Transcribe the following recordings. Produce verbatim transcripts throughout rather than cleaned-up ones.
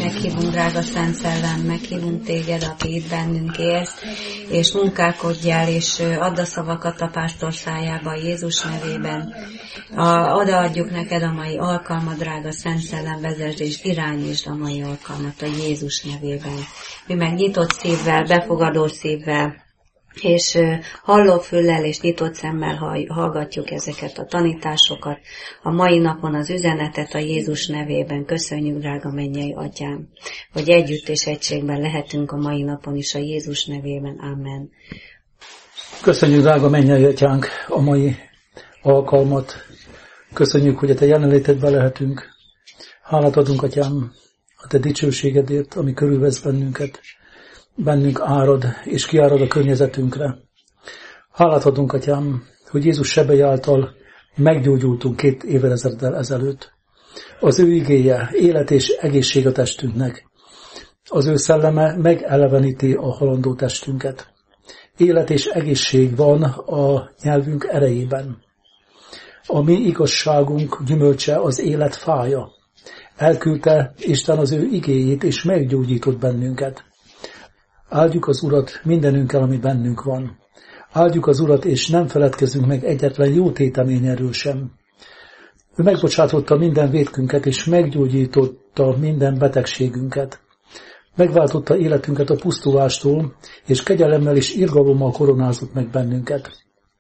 meghívunk, drága Szent Szellem, meghívunk téged, aki itt bennünk élsz, és munkálkodjál, és add a szavakat a pásztor szájába Jézus nevében. Odaadjuk neked a mai alkalmat, drága Szent Szellem, vezesd és irányítsd a mai alkalmat a Jézus nevében. Mi meg nyitott szívvel, befogadó szívvel, és halló füllel és nyitott szemmel hallgatjuk ezeket a tanításokat. A mai napon az üzenetet a Jézus nevében köszönjük, drága mennyei Atyám, hogy együtt és egységben lehetünk a mai napon is a Jézus nevében. Amen. Köszönjük, drága mennyei Atyánk, a mai alkalmat. Köszönjük, hogy a te jelenlétedben lehetünk. Hálát adunk, Atyám, a te dicsőségedért, ami körülvesz bennünket. Bennünk árad, és kiárad a környezetünkre. Hálát adunk, Atyám, hogy Jézus sebei által meggyógyultunk két évezreddel ezelőtt. Az ő igéje, élet és egészség a testünknek. Az ő szelleme megeleveníti a halandó testünket. Élet és egészség van a nyelvünk erejében. A mi igazságunk gyümölcse az élet fája. Elküldte Isten az ő igéjét, és meggyógyított bennünket. Áldjuk az Urat mindenünkkel, ami bennünk van. Áldjuk az Urat, és nem feledkezzünk meg egyetlen jó téteményerről sem. Ő megbocsátotta minden vétkünket, és meggyógyította minden betegségünket. Megváltotta életünket a pusztulástól, és kegyelemmel és irgalommal koronázott meg bennünket.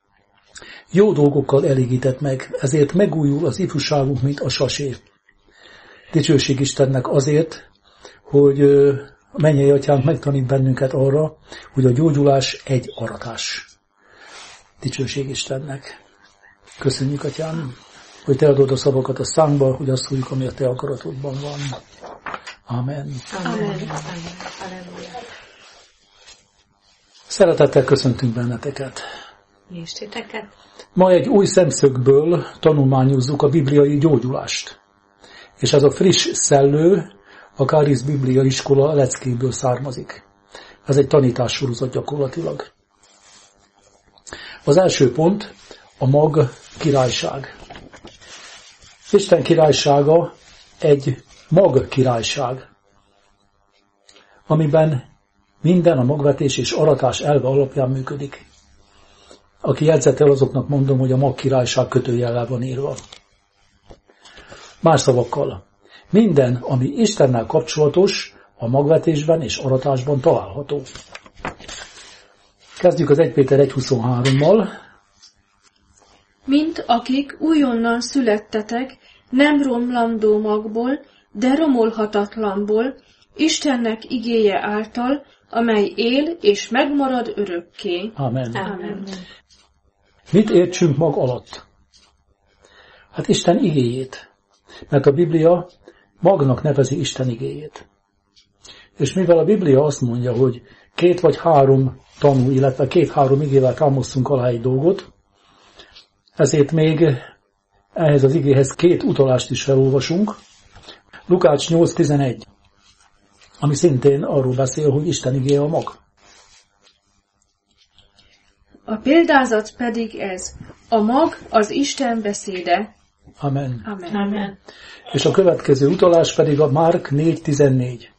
Jó dolgokkal elégített meg, ezért megújul az ifjúságunk, mint a sasé. Dicsőség Istennek azért, hogy a mennyei Atyánk megtanít bennünket arra, hogy a gyógyulás egy aratás. Dicsőség Istennek. Köszönjük, Atyám, hogy te adod a szavakat a szánkba, hogy azt tudjuk, ami a te akaratodban van. Amen. Amen. Amen. Szeretettel köszöntünk benneteket. Mi is titeket. Ma egy új szemszögből tanulmányozzuk a bibliai gyógyulást. És ez a friss szellő a Kárisz Biblia Iskola leckéből származik. Ez egy tanítássorozat gyakorlatilag. Az első pont a mag királyság. Isten királysága egy mag királyság, amiben minden a magvetés és aratás elve alapján működik. Aki jegyzetel, azoknak mondom, hogy a mag királyság kötőjellel van írva. Más szavakkal, minden, ami Istennel kapcsolatos, a magvetésben és aratásban található. Kezdjük az első Péter egy huszonhárommal. Mint akik újonnan születtetek, nem romlandó magból, de romolhatatlanból, Istennek igéje által, amely él és megmarad örökké. Amen. Amen. Mit értsünk mag alatt? Hát Isten igéjét. Mert a Biblia magnak nevezi Isten igéjét. És mivel a Biblia azt mondja, hogy két vagy három tanú, illetve két-három igével támasztunk alá egy dolgot, ezért még ehhez az igéhez két utalást is felolvasunk. Lukács nyolc tizenegy, ami szintén arról beszél, hogy Isten igéje a mag. A példázat pedig ez. A mag az Isten beszéde. Amen. Amen. Amen. És a következő utalás pedig a Márk négy tizennégy.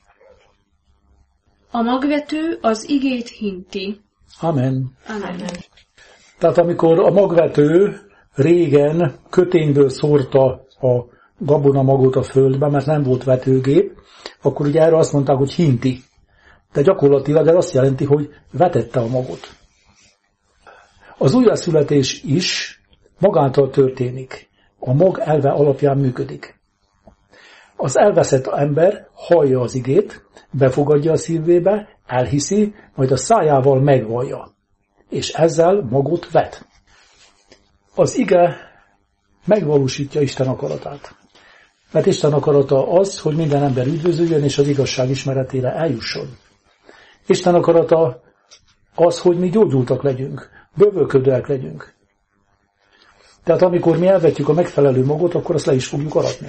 A magvető az igét hinti. Amen. Amen. Tehát amikor a magvető régen kötényből szórta a gabonamagot a földbe, mert nem volt vetőgép, akkor ugye erre azt mondták, hogy hinti. De gyakorlatilag ez azt jelenti, hogy vetette a magot. Az újjászületés is magától történik. A mag elve alapján működik. Az elveszett ember hallja az igét, befogadja a szívébe, elhiszi, majd a szájával megvallja. És ezzel magot vet. Az ige megvalósítja Isten akaratát. Mert Isten akarata az, hogy minden ember üdvözüljön, és az igazság ismeretére eljusson. Isten akarata az, hogy mi gyógyultak legyünk, bővölködőek legyünk. Tehát amikor mi elvetjük a megfelelő magot, akkor azt le is fogjuk aratni.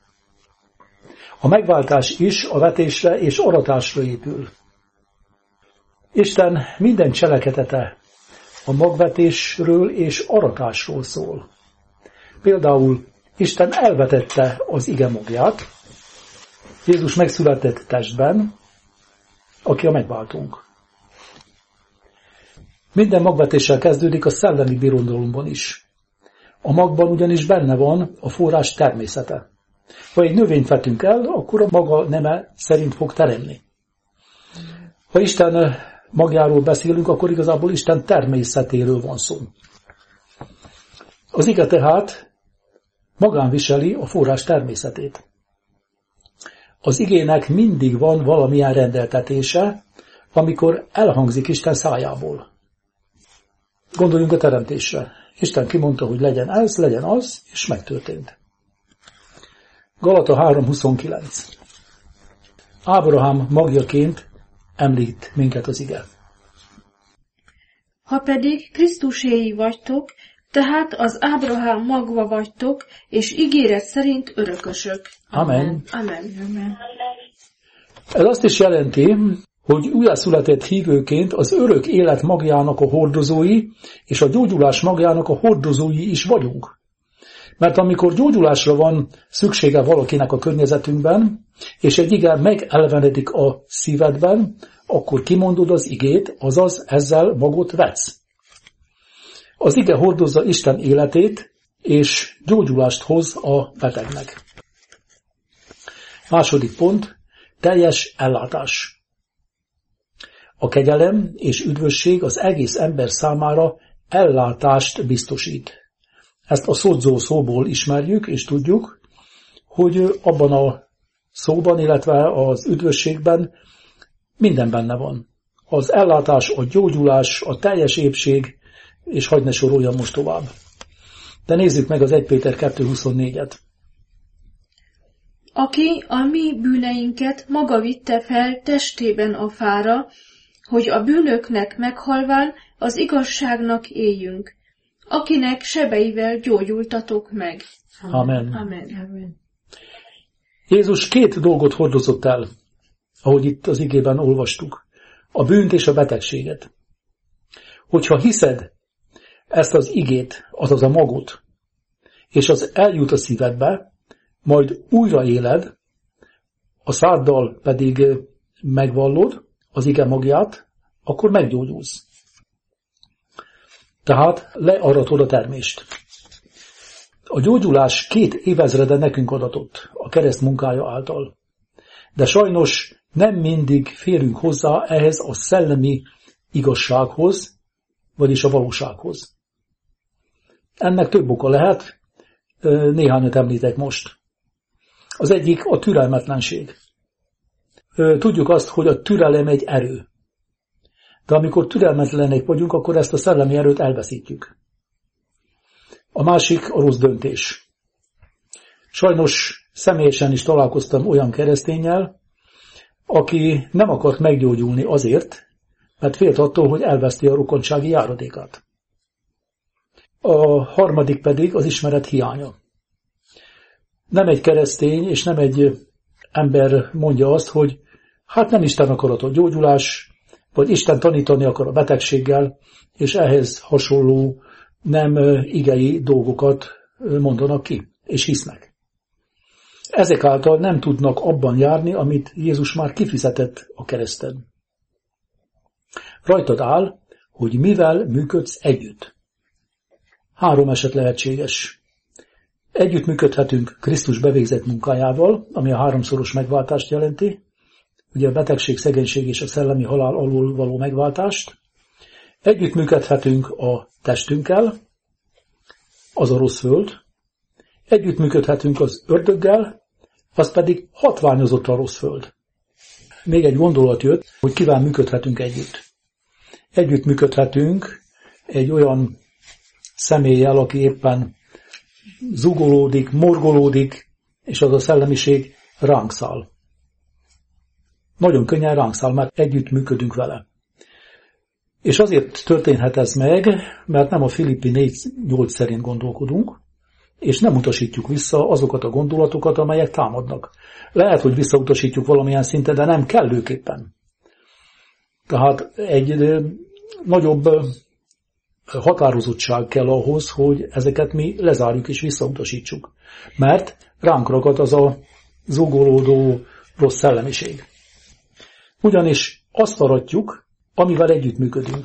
A megváltás is a vetésre és aratásra épül. Isten minden cselekedete a magvetésről és aratásról szól. Például Isten elvetette az ige magját, Jézus megszületett testben, aki a megváltunk. Minden magvetéssel kezdődik a szellemi birodalomban is. A magban ugyanis benne van a forrás természete. Ha egy növényt vetünk el, akkor a maga neme szerint fog teremni. Ha Isten magjáról beszélünk, akkor igazából Isten természetéről van szó. Az ige tehát magán viseli a forrás természetét. Az igének mindig van valamilyen rendeltetése, amikor elhangzik Isten szájából. Gondoljunk a teremtésre. Isten kimondta, hogy legyen ez, legyen az, és megtörtént. Galata három huszonkilenc. Ábrahám magjaként említ minket az ige. Ha pedig Krisztuséi vagytok, tehát az Ábrahám magva vagytok, és ígéret szerint örökösök. Amen. Amen. Amen. Ez azt is jelenti, hogy újjászületett hívőként az örök élet magjának a hordozói, és a gyógyulás magjának a hordozói is vagyunk. Mert amikor gyógyulásra van szüksége valakinek a környezetünkben, és egy ige megelvenedik a szívedben, akkor kimondod az igét, azaz ezzel magot vetsz. Az ige hordozza Isten életét, és gyógyulást hoz a betegnek. Második pont, teljes ellátás. A kegyelem és üdvösség az egész ember számára ellátást biztosít. Ezt a szodzó szóból ismerjük, és tudjuk, hogy abban a szóban, illetve az üdvösségben minden benne van. Az ellátás, a gyógyulás, a teljes épség, és hadd ne soroljam most tovább. De nézzük meg az egy Péter kettő huszonnégyet. Aki a mi bűneinket maga vitte fel testében a fára, hogy a bűnöknek meghalván az igazságnak éljünk, akinek sebeivel gyógyultatok meg. Amen. Amen. Amen. Jézus két dolgot hordozott el, ahogy itt az igében olvastuk, a bűnt és a betegséget. Hogyha hiszed ezt az igét, azaz a magot, és az eljut a szívedbe, majd újra éled, a száddal pedig megvallod az ige magját, akkor meggyógyulsz. Tehát learatod a termést. A gyógyulás két évezrede nekünk adatott a kereszt munkája által. De sajnos nem mindig férünk hozzá ehhez a szellemi igazsághoz, vagyis a valósághoz. Ennek több oka lehet, néhányat említek most. Az egyik a türelmetlenség. Tudjuk azt, hogy a türelem egy erő. De amikor türelmetlenek vagyunk, akkor ezt a szellemi erőt elveszítjük. A másik a rossz döntés. Sajnos személyesen is találkoztam olyan kereszténnyel, aki nem akart meggyógyulni azért, mert félt attól, hogy elveszti a rokonsági járadékát. A harmadik pedig az ismeret hiánya. Nem egy keresztény és nem egy ember mondja azt, hogy hát nem Isten akarat a gyógyulás, vagy Isten tanítani akar a betegséggel, és ehhez hasonló nem igei dolgokat mondanak ki, és hisznek. Ezek által nem tudnak abban járni, amit Jézus már kifizetett a kereszten. Rajtad áll, hogy mivel működsz együtt. Három eset lehetséges. Együtt működhetünk Krisztus bevégzett munkájával, ami a háromszoros megváltást jelenti, ugye a betegség, szegénység és a szellemi halál alól való megváltást. Együtt működhetünk a testünkkel, az a rossz föld. Együtt működhetünk az ördöggel, az pedig hatványozott a rossz föld. Még egy gondolat jött, hogy kivel működhetünk együtt. Együtt működhetünk egy olyan személlyel, aki éppen zugolódik, morgolódik, és az a szellemiség ránk száll. Nagyon könnyen ránk száll, mert együtt működünk vele. És azért történhet ez meg, mert nem a Filippi négy nyolc szerint gondolkodunk, és nem utasítjuk vissza azokat a gondolatokat, amelyek támadnak. Lehet, hogy visszautasítjuk valamilyen szinten, de nem kellőképpen. Tehát egy nagyobb határozottság kell ahhoz, hogy ezeket mi lezárjuk és visszautasítsuk. Mert ránk ragad az a zúgolódó, rossz szellemiség. Ugyanis azt aratjuk, amivel együttműködünk.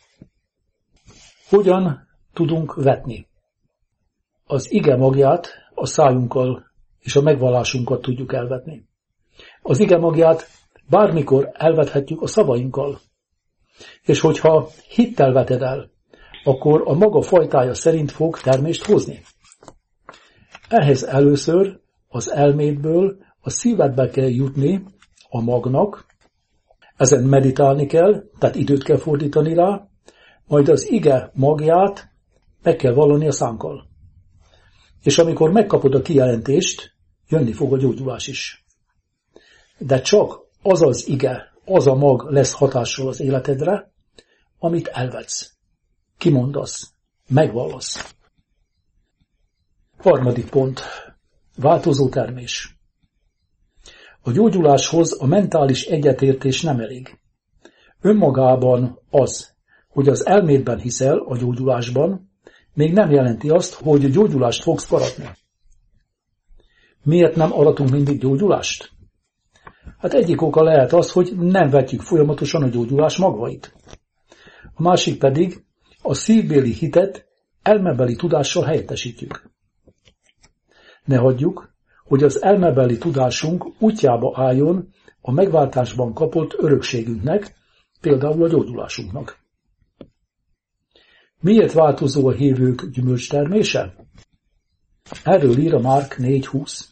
Hogyan tudunk vetni? Az ige magját a szájunkkal és a megvallásunkat tudjuk elvetni. Az ige magját bármikor elvethetjük a szavainkkal. És hogyha hittel veted el, akkor a maga fajtája szerint fog termést hozni. Ehhez először az elmédből a szívedbe kell jutni a magnak, ezen meditálni kell, tehát időt kell fordítani rá, majd az ige magját meg kell vallani a szánkkal. És amikor megkapod a kijelentést, jönni fog a gyógyulás is. De csak az az ige, az a mag lesz hatással az életedre, amit elvetsz, kimondasz, megvallasz. Harmadik pont. Változó termés. A gyógyuláshoz a mentális egyetértés nem elég. Önmagában az, hogy az elmédben hiszel a gyógyulásban, még nem jelenti azt, hogy gyógyulást fogsz aratni. Miért nem aratunk mindig gyógyulást? Hát egyik oka lehet az, hogy nem vetjük folyamatosan a gyógyulás magvait. A másik pedig a szívbéli hitet elmebeli tudással helyettesítjük. Ne hagyjuk, hogy az elmebeli tudásunk útjába álljon a megváltásban kapott örökségünknek, például a gyógyulásunknak. Miért változó a hívők gyümölcstermése? Erről ír a Márk négy húsz.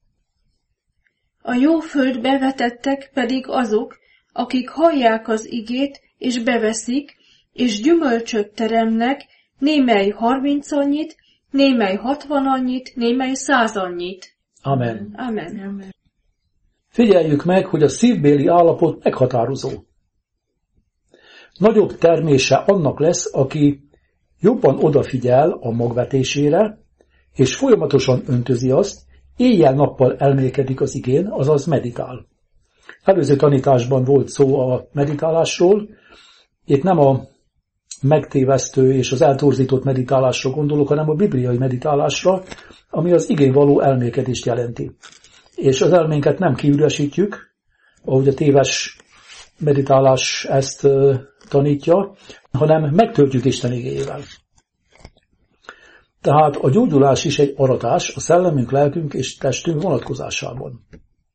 A jó földbe vetettek pedig azok, akik hallják az igét, és beveszik, és gyümölcsöt teremnek, némely harminc annyit, némely hatvan annyit, némely száz annyit. Amen. Amen. Amen. Figyeljük meg, hogy a szívbéli állapot meghatározó. Nagyobb termése annak lesz, aki jobban odafigyel a magvetésére, és folyamatosan öntözi azt, éjjel-nappal elmélkedik az igén, azaz meditál. Előző tanításban volt szó a meditálásról, itt nem a megtévesztő és az eltorzított meditálásra gondolok, hanem a bibliai meditálásra, ami az igén való elmélkedést jelenti. És az elménket nem kiüresítjük, ahogy a téves meditálás ezt tanítja, hanem megtöltjük Isten igéjével. Tehát a gyógyulás is egy aratás a szellemünk, lelkünk és testünk vonatkozásában.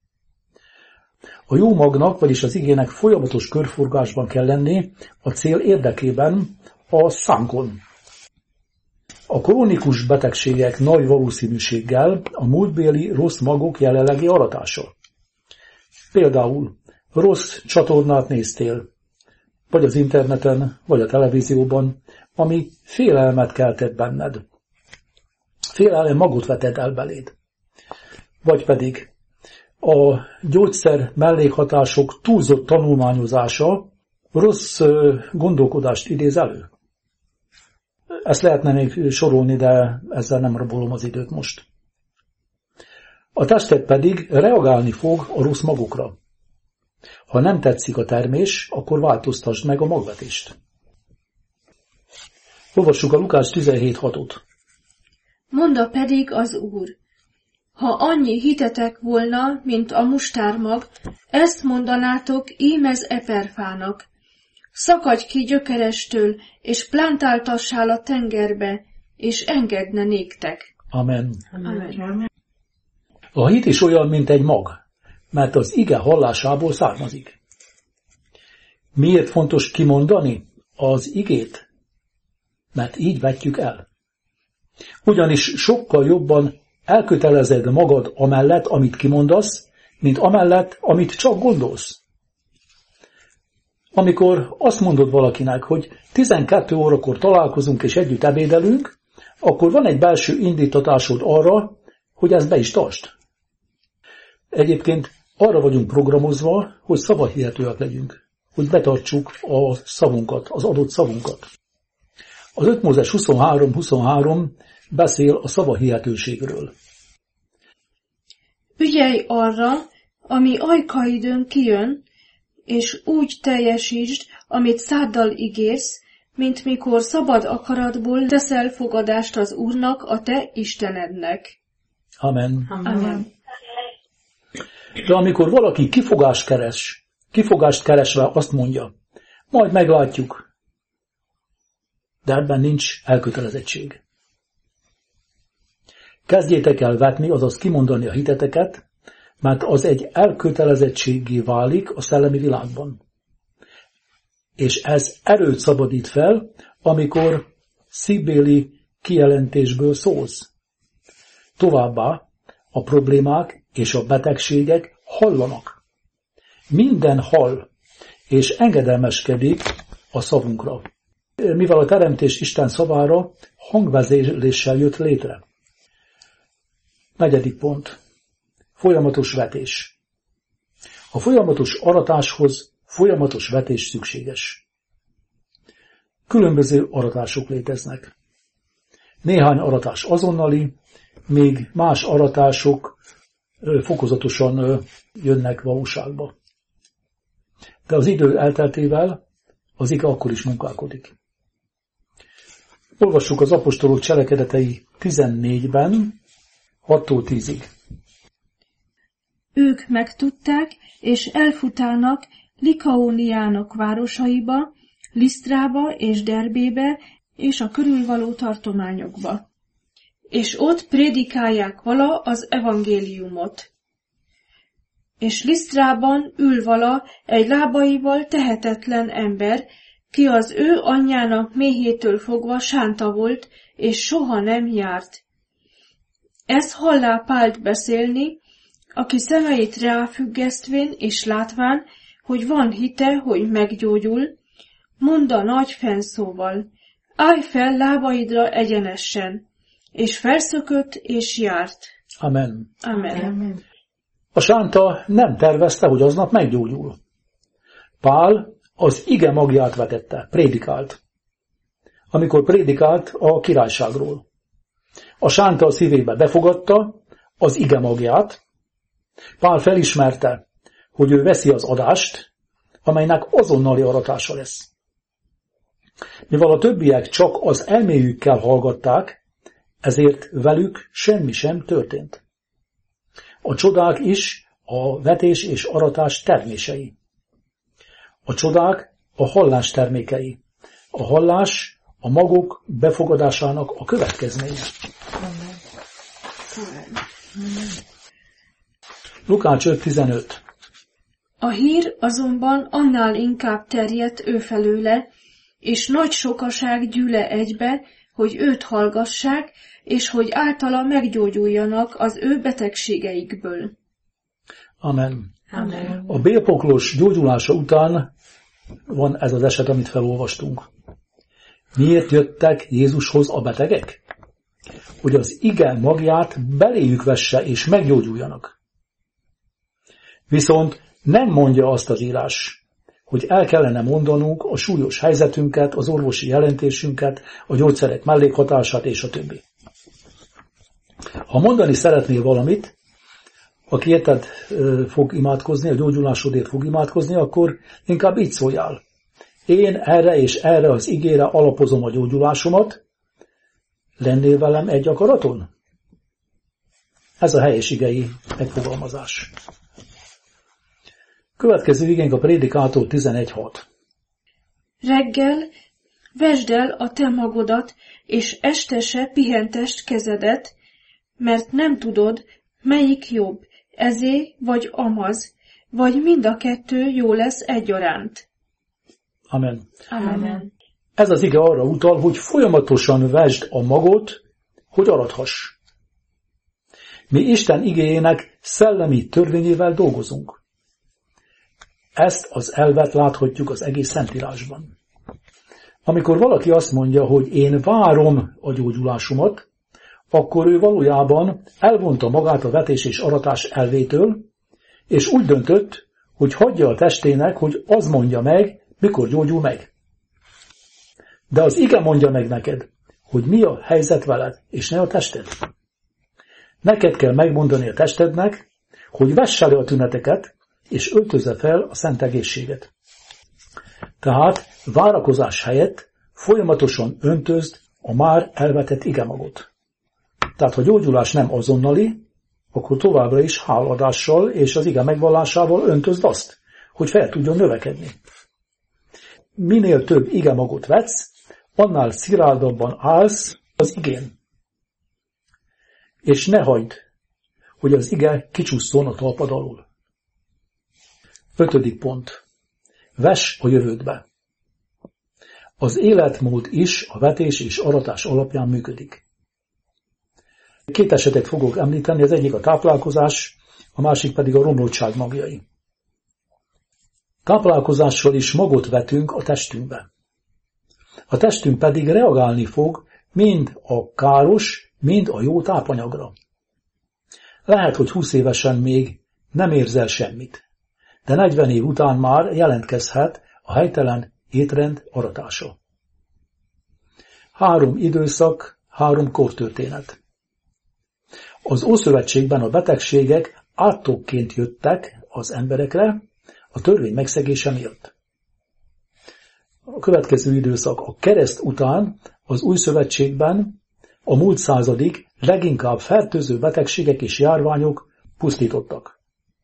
A jó magnak, vagyis az igének folyamatos körforgásban kell lenni a cél érdekében a szánkon. A krónikus betegségek nagy valószínűséggel a múltbéli rossz magok jelenlegi aratása. Például rossz csatornát néztél, vagy az interneten, vagy a televízióban, ami félelmet keltett benned. Félelem magot veted el beléd. Vagy pedig a gyógyszer mellékhatások túlzott tanulmányozása rossz gondolkodást idéz elő. Ezt lehetne még sorolni, de ezzel nem rabolom az időt most. A tested pedig reagálni fog a rossz magokra. Ha nem tetszik a termés, akkor változtasd meg a magvetést. Olvassuk a Lukács tizenhét hatot. Mondta pedig az Úr: ha annyi hitetek volna, mint a mustármag, ezt mondanátok ímez eperfának: szakadj ki gyökerestől, és plántáltassál a tengerbe, és engedne néktek. Amen. Amen. A hit is olyan, mint egy mag, mert az ige hallásából származik. Miért fontos kimondani az igét? Mert így vetjük el. Ugyanis sokkal jobban elkötelezed magad amellett, amit kimondasz, mint amellett, amit csak gondolsz. Amikor azt mondod valakinek, hogy tizenkét órakor találkozunk és együtt ebédelünk, akkor van egy belső indítatásod arra, hogy ezt be is tartsd. Egyébként arra vagyunk programozva, hogy szavahihetőek legyünk, hogy betartsuk a szavunkat, az adott szavunkat. Az öt Mózes huszonhárom huszonhárom beszél a szavahihetőségről. Ügyelj arra, ami ajkaidőn kijön, és úgy teljesítsd, amit száddal ígérsz, mint mikor szabad akaratból teszel fogadást az Úrnak, a te Istenednek. Amen. Amen. De amikor valaki kifogást keres, kifogást keresve azt mondja, majd meglátjuk, de ebben nincs elkötelezettség. Kezdjétek el vetni, azaz kimondani a hiteteket, mert az egy elkötelezettségé válik a szellemi világban. És ez erőt szabadít fel, amikor szívbéli kijelentésből szólsz. Továbbá a problémák és a betegségek hallanak. Minden hall, és engedelmeskedik a szavunkra. Mivel a teremtés Isten szavára hangvezéléssel jött létre. Negyedik pont. Folyamatos vetés. A folyamatos aratáshoz folyamatos vetés szükséges. Különböző aratások léteznek. Néhány aratás azonnali, még más aratások fokozatosan jönnek valóságba. De az idő elteltével az ige akkor is munkálkodik. Olvassuk az apostolok cselekedetei tizennégyben, hattól tízig. Ők megtudták, és elfutának Likaóniának városaiba, Lisztrába és Derbébe, és a körülvaló tartományokba. És ott prédikálják vala az evangéliumot. És Lisztrában ül vala egy lábaival tehetetlen ember, ki az ő anyjának méhétől fogva sánta volt, és soha nem járt. Ez hallá Pált beszélni, aki szemeit ráfüggesztvén és látván, hogy van hite, hogy meggyógyul, mondta nagy fennszóval, állj fel lábaidra egyenesen, és felszökött és járt. Amen. Amen. Amen. A sánta nem tervezte, hogy aznap meggyógyul. Pál az ige magját vetette, prédikált. Amikor prédikált a királyságról. A sánta a szívébe befogadta az ige magját. Pál felismerte, hogy ő veszi az adást, amelynek azonnali aratása lesz. Mivel a többiek csak az elméjükkel hallgatták, ezért velük semmi sem történt. A csodák is a vetés és aratás termései. A csodák a hallás termékei. A hallás a magok befogadásának a következménye. Lukács öt tizenöt. A hír azonban annál inkább terjedt ő felőle, és nagy sokaság gyűle egybe, hogy őt hallgassák, és hogy általa meggyógyuljanak az ő betegségeikből. Amen. Amen. A bélpoklós gyógyulása után van ez az eset, amit felolvastunk. Miért jöttek Jézushoz a betegek? Hogy az ige magját beléjük vesse, és meggyógyuljanak. Viszont nem mondja azt az írás, hogy el kellene mondanunk a súlyos helyzetünket, az orvosi jelentésünket, a gyógyszerek mellékhatását és a többi. Ha mondani szeretnél valamit, aki érted fog imádkozni, a gyógyulásodért fog imádkozni, akkor inkább így szóljál. Én erre és erre az igére alapozom a gyógyulásomat, lennél velem egy akaraton? Ez a helyes igei megfogalmazás. Következő igénk a Prédikától tizenegy hat. Reggel vesd el a te magodat, és este se pihentest kezedet, mert nem tudod, melyik jobb, ezé vagy amaz, vagy mind a kettő jó lesz egyaránt. Amen. Amen. Ez az ige arra utal, hogy folyamatosan vesd a magot, hogy arathass. Mi Isten igéjének szellemi törvényével dolgozunk. Ezt az elvet láthatjuk az egész Szentírásban. Amikor valaki azt mondja, hogy én várom a gyógyulásomat, akkor ő valójában elvonta magát a vetés és aratás elvétől, és úgy döntött, hogy hagyja a testének, hogy az mondja meg, mikor gyógyul meg. De az ige mondja meg neked, hogy mi a helyzet veled, és ne a tested. Neked kell megmondani a testednek, hogy vesse le a tüneteket, és öltözze fel a szent egészséget. Tehát várakozás helyett folyamatosan öntözd a már elvetett igemagot. Tehát ha gyógyulás nem azonnali, akkor továbbra is háladással és az ige megvallásával öntözd azt, hogy fel tudjon növekedni. Minél több ige magot vetsz, annál szilárdabban állsz az igén. És ne hagyd, hogy az ige kicsusszon a talpad alul. Ötödik pont. Vess a jövődbe. Az életmód is a vetés és aratás alapján működik. Két esetet fogok említeni, az egyik a táplálkozás, a másik pedig a romlottság magjai. Táplálkozással is magot vetünk a testünkbe. A testünk pedig reagálni fog mind a káros, mind a jó tápanyagra. Lehet, hogy húsz évesen még nem érzel semmit, de negyven év után már jelentkezhet a helytelen étrend aratása. Három időszak, három kortörténet. Az Ószövetségben a betegségek átokként jöttek az emberekre a törvény megszegése miatt. A következő időszak a kereszt után az Új Szövetségben a múlt századig leginkább fertőző betegségek és járványok pusztítottak.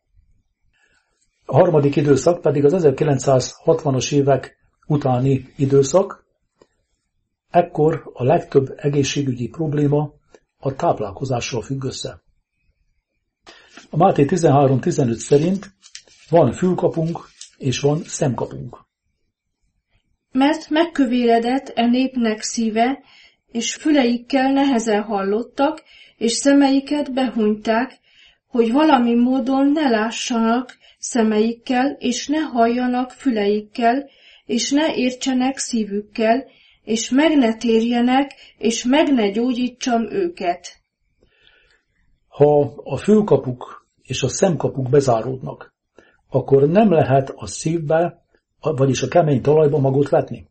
A harmadik időszak pedig az ezerkilencszázhatvanas évek utáni időszak, ekkor a legtöbb egészségügyi probléma a táplálkozással függ össze. A Máté tizenhárom tizenöt szerint van fülkapunk és van szemkapunk. Mert megkövéredett e népnek szíve, és füleikkel nehezen hallottak, és szemeiket behunyták, hogy valami módon ne lássanak szemeikkel, és ne halljanak füleikkel, és ne értsenek szívükkel, és meg ne térjenek, és meg ne gyógyítsam őket. Ha a fülkapuk és a szemkapuk bezáródnak, akkor nem lehet a szívbe, vagyis a kemény talajba magot vetni.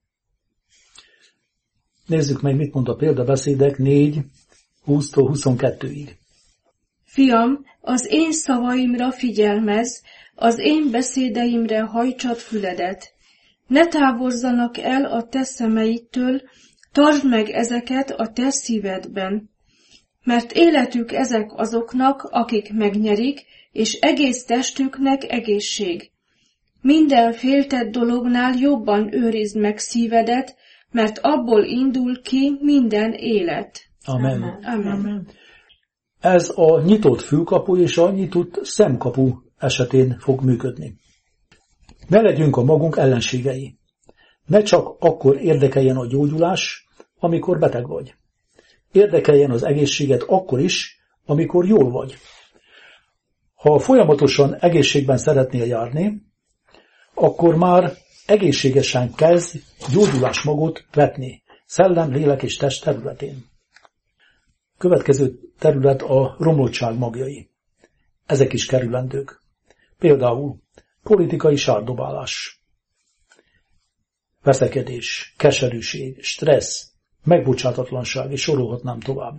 Nézzük meg, mit mond a példabeszédek négy húsztól huszonkettőig. Fiam, az én szavaimra figyelmezz, az én beszédeimre hajtsad füledet. Ne távozzanak el a te szemeidtől, tartsd meg ezeket a te szívedben. Mert életük ezek azoknak, akik megnyerik, és egész testüknek egészség. Minden féltett dolognál jobban őrizd meg szívedet, mert abból indul ki minden élet. Amen. Amen. Amen. Ez a nyitott fülkapu és a nyitott szemkapu esetén fog működni. Ne legyünk a magunk ellenségei. Ne csak akkor érdekeljen a gyógyulás, amikor beteg vagy. Érdekeljen az egészséged akkor is, amikor jól vagy. Ha folyamatosan egészségben szeretnél járni, akkor már egészségesen kezd gyógyulás magot vetni, szellem, lélek és test területén. Következő terület a romlottság magjai. Ezek is kerülendők. Például politikai sárdobálás, veszekedés, keserűség, stressz, megbocsátatlanság, és sorolhatnám tovább.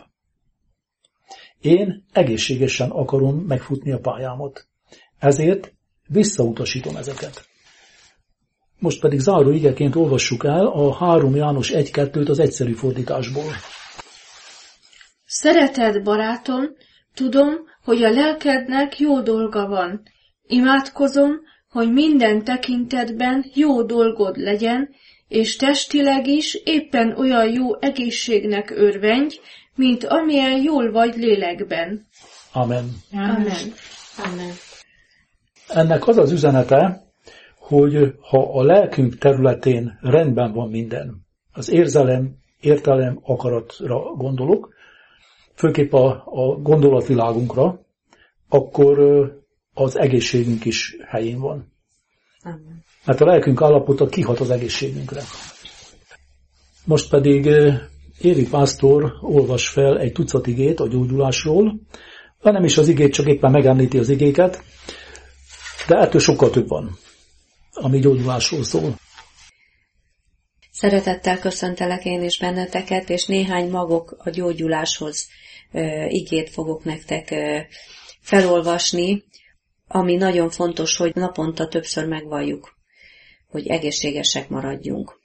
Én egészségesen akarom megfutni a pályámat, ezért visszautasítom ezeket. Most pedig záró igeként olvassuk el a három János egy kettőt az egyszerű fordításból. Szeretett barátom, tudom, hogy a lelkednek jó dolga van. Imádkozom, hogy minden tekintetben jó dolgod legyen, és testileg is éppen olyan jó egészségnek örvendj, mint amilyen jól vagy lélekben. Amen. Amen. Amen. Ennek az az üzenete, hogy ha a lelkünk területén rendben van minden, az érzelem, értelem, akaratra gondolok, főképp a, a gondolatvilágunkra, akkor az egészségünk is helyén van. Amen. Mert a lelkünk állapota kihat az egészségünkre. Most pedig Évi pásztor olvas fel egy tucat igét a gyógyulásról, de nem is az igét, csak éppen megemlíti az igéket, de ettől sokkal több van, ami gyógyulásról szól. Szeretettel köszöntelek én is benneteket, és néhány magok a gyógyuláshoz uh, igét fogok nektek uh, felolvasni, ami nagyon fontos, hogy naponta többször megvalljuk, hogy egészségesek maradjunk.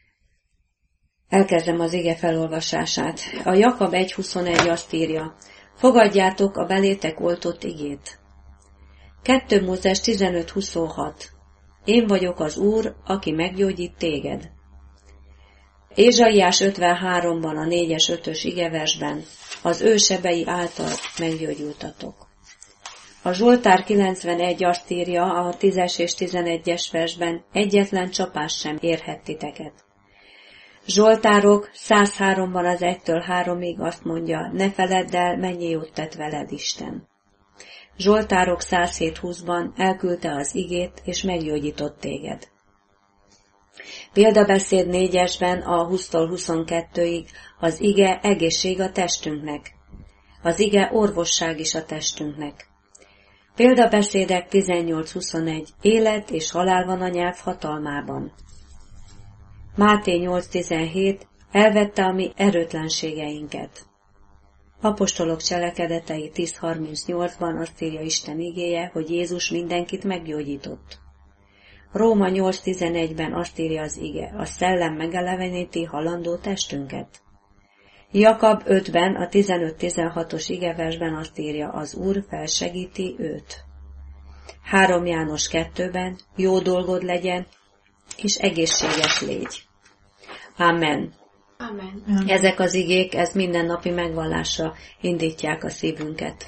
Elkezdem az ige felolvasását. A Jakab egy huszonegy azt írja: Fogadjátok a belétek oltott igét. kettő Mózes tizenöt huszonhat. Én vagyok az Úr, aki meggyógyít téged. Ézsaiás ötvenháromban a négyes ötös igeversben az ő sebei által meggyógyultatok. A Zsoltár kilencvenegy azt írja a tízes és tizenegyes versben, egyetlen csapás sem érhet titeket. Zsoltárok százháromban az egytől háromig azt mondja, ne feledd el, mennyi jót tett veled Isten. Zsoltárok százhét húszban elküldte az igét, és meggyógyított téged. Példabeszéd négyesben a húsztól huszonkettőig az ige egészség a testünknek. Az ige orvosság is a testünknek. Példabeszédek tizennyolc huszonegy. Élet és halál van a nyelv hatalmában. Máté nyolc tizenhét. Elvette a mi erőtlenségeinket. Apostolok cselekedetei tíz harmincnyolcban azt írja Isten igéje, hogy Jézus mindenkit meggyógyított. Róma nyolc tizenegyben azt írja az ige, a szellem megeleveníti halandó testünket. Jakab ötben a tizenöt tizenhatos igeversben azt írja, az Úr felsegíti őt. három János kettőben jó dolgod legyen, és egészséges légy. Amen. Amen. Ezek az igék, ez mindennapi megvallásra indítják a szívünket.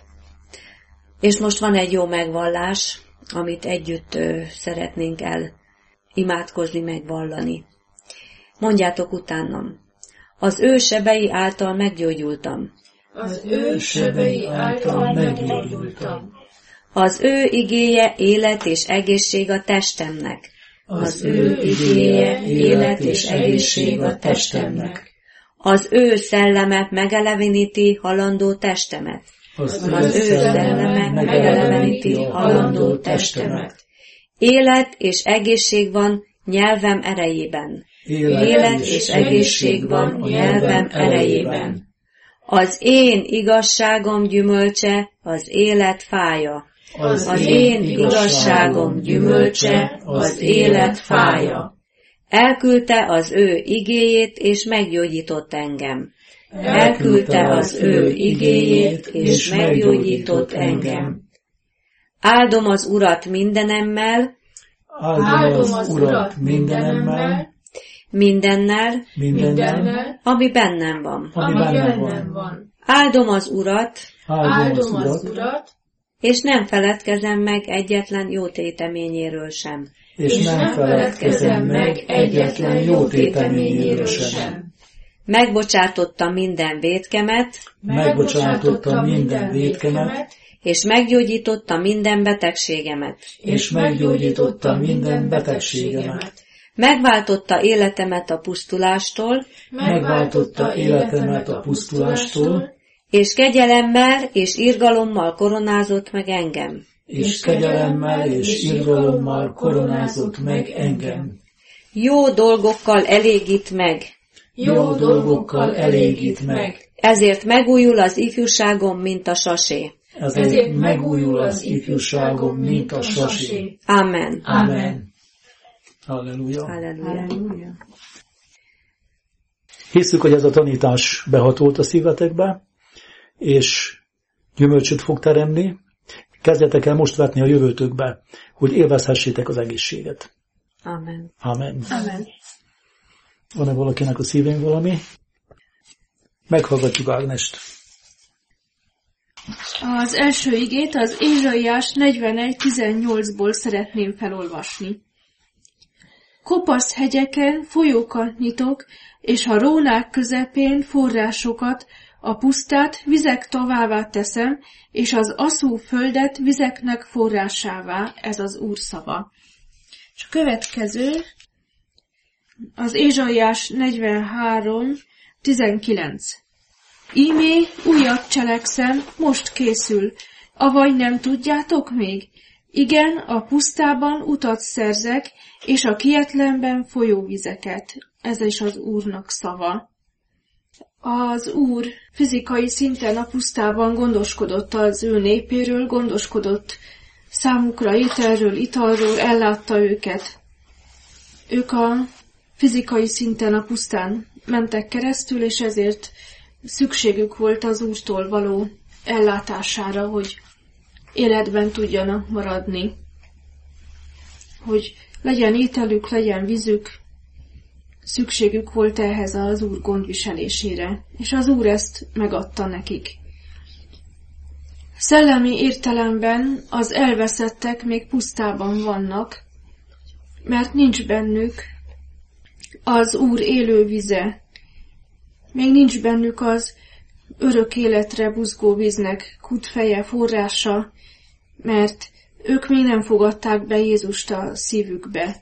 És most van egy jó megvallás, amit együtt ö, szeretnénk el imádkozni, megvallani. Mondjátok utánam. Az ő sebei által meggyógyultam. Az ő sebei által meggyógyultam. Az ő igéje élet és egészség a testemnek. Az ő igéje élet és egészség a testemnek. Az ő szelleme megeleveníti halandó testemet. Az, Az ő szelleme megeleveníti halandó testemet. Élet és egészség van nyelvem erejében. Élet és egészség van nyelvem erejében. Az én igazságom gyümölcse az élet fája. Az, Az én igazságom gyümölcse az élet fája. Elküldte az ő igéjét, és meggyógyított engem. Elküldte az ő igéjét, és meggyógyított engem. Áldom az Urat mindenemmel, áldom az Urat mindenemmel, mindennel, mindennel, ami bennem van. ami bennem van. Áldom az Urat, Áldom az Urat, és nem feledkezem meg egyetlen jó téteményéről sem. és nem feledkezem meg egyetlen jó téteményéről sem. Megbocsátottam minden vétkemet, Megbocsátottam minden vétkemet, és meggyógyítottam minden betegségemet. és meggyógyítottam minden betegségemet. Megváltotta életemet a pusztulástól, Megváltotta életemet a pusztulástól, és kegyelemmel és irgalommal koronázott meg engem. és kegyelemmel és irgalommal koronázott meg engem. Jó dolgokkal elégít meg, Jó dolgokkal elégít meg, ezért megújul az ifjúságom, mint a sasé. ezért megújul az ifjúságom, mint a sasé. Amen. Amen. Halleluja. Halleluja. Hisszük, hogy ez a tanítás behatolt a szívetekbe, és gyümölcsöt fog teremni. Kezdjetek el most vetni a jövőtökbe, hogy élvezhessétek az egészséget. Amen. Amen. Amen. Van-e valakinek a szívén valami? Meghallgatjuk Ágnest. Az első igét az Ézsaiás negyvenegy tizennyolcból szeretném felolvasni. Kopasz hegyeken folyókat nyitok, és a rónák közepén forrásokat, a pusztát vizek tavává teszem, és az aszú földet vizeknek forrásává, ez az Úr szava. És a következő, az Ézsaiás negyvenhárom tizenkilenc. Ímé újat cselekszem, most készül, avagy nem tudjátok még? Igen, a pusztában utat szerzek, és a kietlenben folyóvizeket. Ez is az Úrnak szava. Az Úr fizikai szinten a pusztában gondoskodott az ő népéről, gondoskodott számukra ételről, italról, ellátta őket. Ők a fizikai szinten a pusztán mentek keresztül, és ezért szükségük volt az Úrtól való ellátására, hogy életben tudjanak maradni. Hogy legyen ételük, legyen vízük, szükségük volt ehhez az Úr gondviselésére, és az Úr ezt megadta nekik. Szellemi értelemben az elveszettek még pusztában vannak, mert nincs bennük az Úr élő vize. Még nincs bennük az örök életre buzgó víznek kútfeje, forrása, mert ők még nem fogadták be Jézust a szívükbe.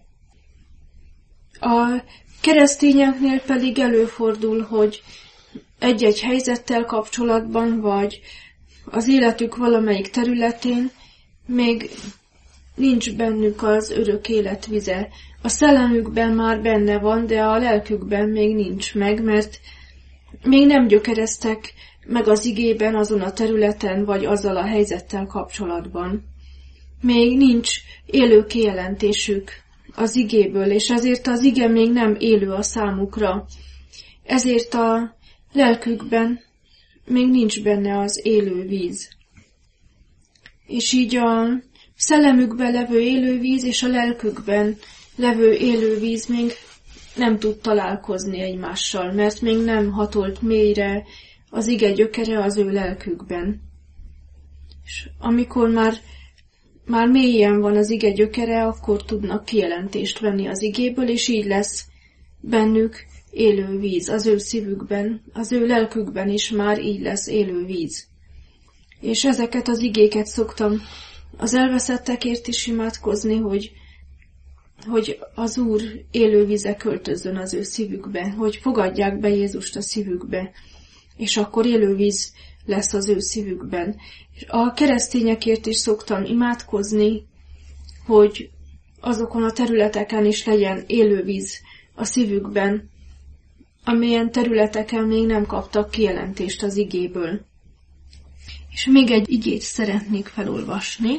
A keresztényeknél pedig előfordul, hogy egy-egy helyzettel kapcsolatban, vagy az életük valamelyik területén még nincs bennük az örök élet vize. A szellemükben már benne van, de a lelkükben még nincs meg, mert még nem gyökereztek meg az igében azon a területen, vagy azzal a helyzettel kapcsolatban. Még nincs élő kijelentésük az igéből, és ezért az ige még nem élő a számukra. Ezért a lelkükben még nincs benne az élő víz. És így a szellemükben levő élő víz és a lelkükben levő élő víz még nem tud találkozni egymással, mert még nem hatolt mélyre az ige gyökere az ő lelkükben. És amikor már, már mélyen van az ige gyökere, akkor tudnak kijelentést venni az igéből, és így lesz bennük élő víz az ő szívükben, az ő lelkükben is már így lesz élő víz. És ezeket az igéket szoktam az elveszettekért is imádkozni, hogy, hogy az Úr élő vize költözzön az ő szívükbe, hogy fogadják be Jézust a szívükbe, és akkor élő víz lesz az ő szívükben. A keresztényekért is szoktam imádkozni, hogy azokon a területeken is legyen élő víz a szívükben, amilyen területeken még nem kaptak kijelentést az igéből. És még egy igét szeretnék felolvasni.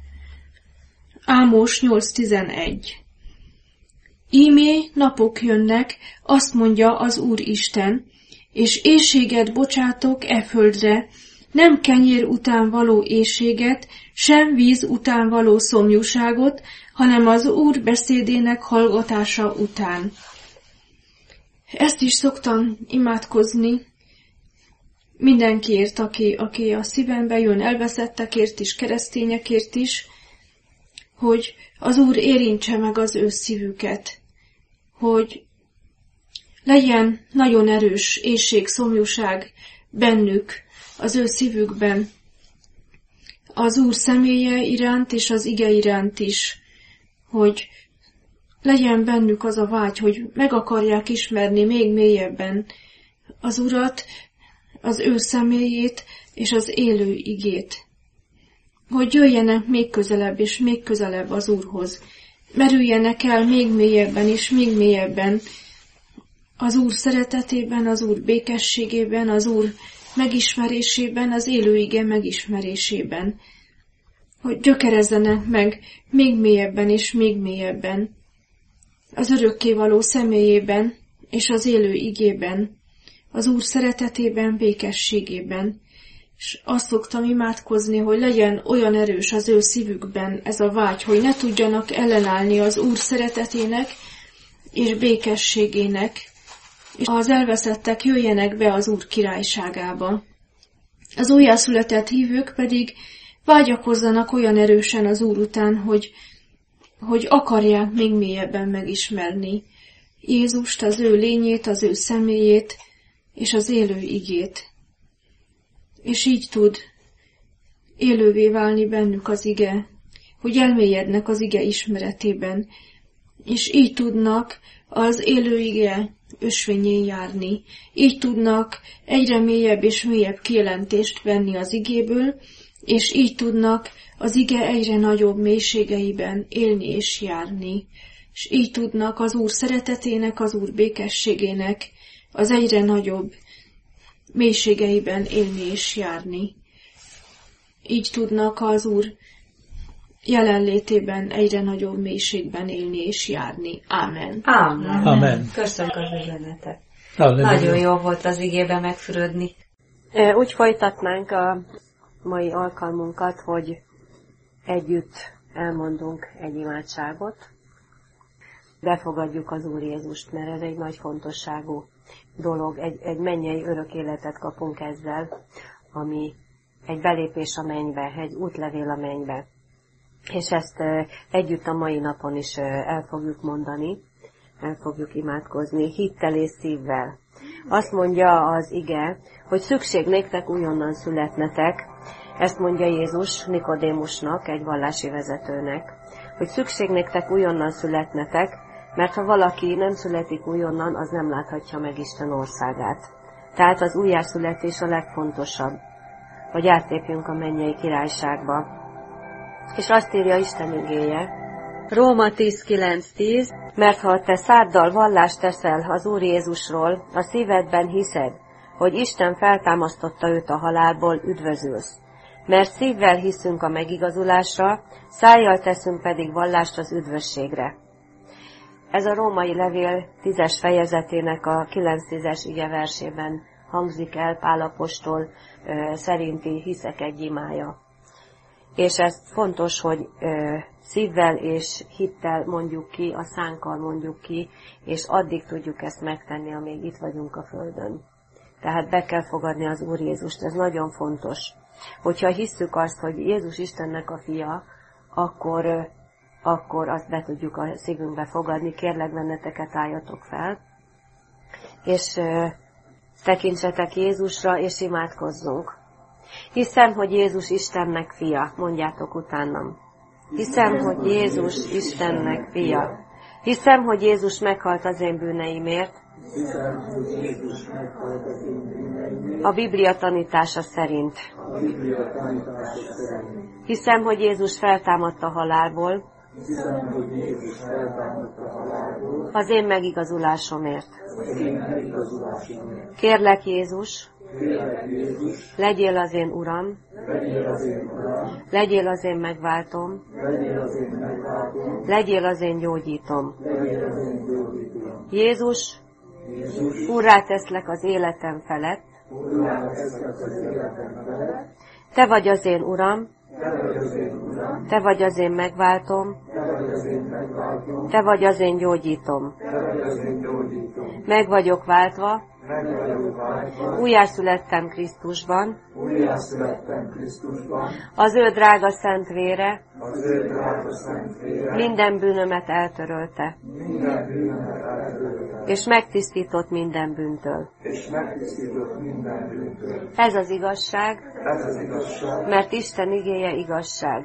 Ámós nyolc tizenegy. Ímé napok jönnek, azt mondja az Úr Isten, és éhséget bocsátok e földre, nem kenyér után való éhséget, sem víz után való szomjúságot, hanem az Úr beszédének hallgatása után. Ezt is szoktam imádkozni mindenkiért, aki, aki a szívembe jön, elveszettekért is, keresztényekért is, hogy az Úr érintse meg az ő szívüket, hogy legyen nagyon erős éhség, szomjúság bennük, az ő szívükben, az Úr személye iránt és az ige iránt is, hogy legyen bennük az a vágy, hogy meg akarják ismerni még mélyebben az Urat, az ő személyét és az élő igét. Hogy jöjjenek még közelebb és még közelebb az Úrhoz. Merüljenek el még mélyebben és még mélyebben az Úr szeretetében, az Úr békességében, az Úr megismerésében, az élő ige megismerésében. Hogy gyökerezzenek meg még mélyebben és még mélyebben az örökkévaló személyében és az élő igében, az Úr szeretetében, békességében. És azt szoktam imádkozni, hogy legyen olyan erős az ő szívükben ez a vágy, hogy ne tudjanak ellenállni az Úr szeretetének és békességének, és az elveszettek jöjjenek be az Úr királyságába. Az újjászületett hívők pedig vágyakozzanak olyan erősen az Úr után, hogy, hogy akarják még mélyebben megismerni Jézust, az ő lényét, az ő személyét és az élő igét. És így tud élővé válni bennük az ige, hogy elmélyednek az ige ismeretében, és így tudnak az élő ige ösvényén járni. Így tudnak egyre mélyebb és mélyebb kijelentést venni az igéből, és így tudnak az ige egyre nagyobb mélységeiben élni és járni. És így tudnak az Úr szeretetének, az Úr békességének az egyre nagyobb mélységeiben élni és járni. Így tudnak az Úr jelenlétében egyre nagyobb mélységben élni és járni. Ámen. Ámen. Amen. Köszönjük az üzenetet. Halleluja. Nagyon jó volt az igébe megfürödni. Úgy folytatnánk a mai alkalmunkat, hogy együtt elmondunk egy imádságot, befogadjuk az Úr Jézust, mert ez egy nagy fontosságú dolog, egy, egy mennyei örök életet kapunk ezzel, ami egy belépés a mennybe, egy útlevél a mennybe. És ezt együtt a mai napon is el fogjuk mondani, el fogjuk imádkozni, hittel és szívvel. Azt mondja az ige, hogy szükség néktek újonnan születnetek, ezt mondja Jézus Nikodémusnak, egy vallási vezetőnek, hogy szükség néktek újonnan születnetek, mert ha valaki nem születik újonnan, az nem láthatja meg Isten országát. Tehát az újjászületés a legfontosabb, hogy átlépjünk a mennyei királyságba. És azt írja Isten igéje, Róma tíz kilenc tíz, mert ha te száddal vallást teszel az Úr Jézusról, a szívedben hiszed, hogy Isten feltámasztotta őt a halálból, üdvözülsz. Mert szívvel hiszünk a megigazulásra, szájjal teszünk pedig vallást az üdvösségre. Ez a római levél tízes fejezetének a kilenc-tízes ige versében hangzik el Pál apostol ö, szerinti hiszek egy imája. És ez fontos, hogy ö, szívvel és hittel mondjuk ki, a szánkkal mondjuk ki, és addig tudjuk ezt megtenni, amíg itt vagyunk a földön. Tehát be kell fogadni az Úr Jézust, ez nagyon fontos. Hogyha hisszük azt, hogy Jézus Istennek a fia, akkor, ö, akkor azt be tudjuk a szívünkbe fogadni. Kérlek benneteket, álljatok fel, és ö, tekintsetek Jézusra, és imádkozzunk. Hiszem, hogy Jézus Istennek fia, mondjátok utánam. Hiszem, hogy Jézus Istennek fia. Hiszem, hogy Jézus meghalt az én bűneimért. A Biblia tanítása szerint. Hiszem, hogy Jézus feltámadt a halálból. Az én megigazulásomért. Kérlek Jézus, legyél az én Uram, legyél az én megváltom, legyél az én gyógyítom. Jézus, úrrá teszlek az életem felett, te vagy az én Uram, te vagy az én megváltom, te vagy az én gyógyítom. Meg vagyok váltva, újjászülettem Krisztusban, az ő drága szent vére minden bűnömet eltörölte, és megtisztított minden bűntől. Ez az igazság, mert Isten igéje igazság.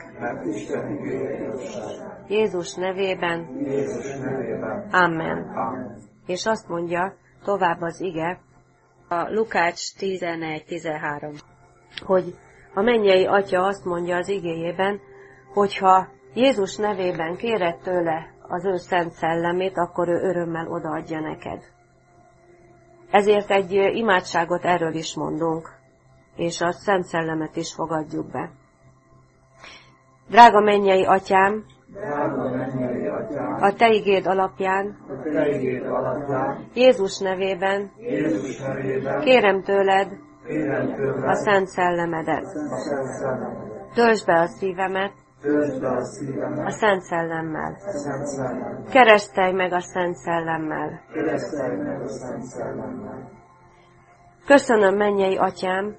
Jézus nevében, Amen. És azt mondja tovább az ige, a Lukács tizenegy tizenhárom, hogy a mennyei Atya azt mondja az igéjében, hogyha Jézus nevében kéred tőle az ő szent szellemét, akkor ő örömmel odaadja neked. Ezért egy imádságot erről is mondunk, és a szent szellemet is fogadjuk be. Drága mennyei Atyám, a Te igéd alapján, Jézus nevében, kérem tőled a szent szellemedet. Töltsd be a szívemet a szent szellemmel. Keresztelj meg a szent szellemmel. Köszönöm, mennyei Atyám,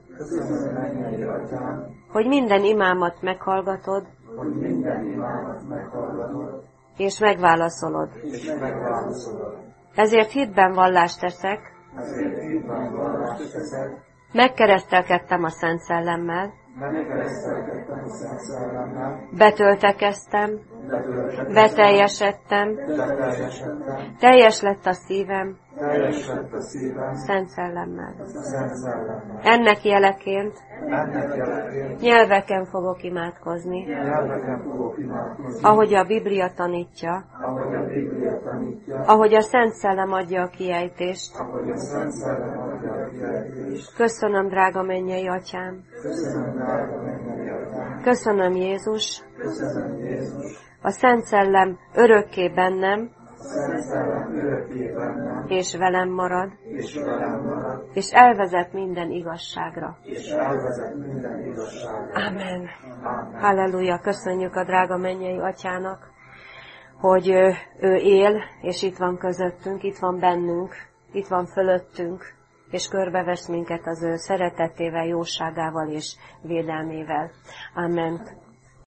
hogy minden imámat meghallgatod, hogy minden imámat meghallgatod, és megválaszolod. és megválaszolod. Ezért hitben vallást teszek, Ezért hitben vallást teszek, megkeresztelkedtem a Szent Szellemmel, megkeresztelkedtem a Szent Szellemmel, betöltekeztem, betöltekeztem, beteljesedtem, beteljesedtem, teljes lett a szívem teljes lett a szívem, Szent Szellemmel. a Szent Szellemmel. Ennek jeleként Ennek jeleként nyelveken fogok imádkozni, nyelveken fogok imádkozni, ahogy a Biblia tanítja, ahogy a Biblia tanítja, ahogy a Szent Szellem adja a kiejtést. ahogy a Szent Szellem adja a kiejtést. Köszönöm, drága mennyei Atyám! Köszönöm, drága mennyei Atyám! Köszönöm, Jézus! Köszönöm, Jézus! A Szent Szellem örökké bennem, A Szent Szellem örökké bennem, és velem marad, és velem marad, és elvezet minden igazságra. és elvezet minden igazságra. Amen. Amen. Halleluja, köszönjük a drága mennyei atyának, hogy ő, ő él, és itt van közöttünk, itt van bennünk, itt van fölöttünk, és körbevesz minket az ő szeretetével, jóságával és védelmével. Amen.